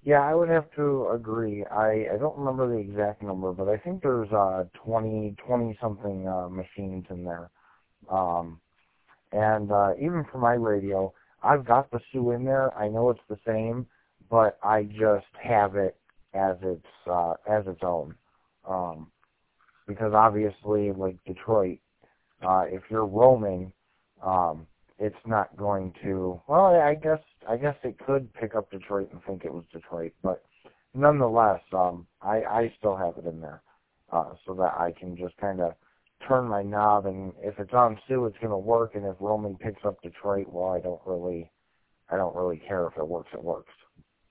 Yeah, I would have to agree. I don't remember the exact number, but I think there's 20 something machines in there. Um, and even for my radio, I've got the Sue in there. I know it's the same, but I just have it as its own. Um, because obviously, like Detroit, if you're roaming, um, it's not going to. Well, I guess it could pick up Detroit and think it was Detroit, but nonetheless, I still have it in there, so that I can just kind of turn my knob, and if it's on Sioux, it's going to work, and if roaming picks up Detroit, well, I don't really care if it works. It works.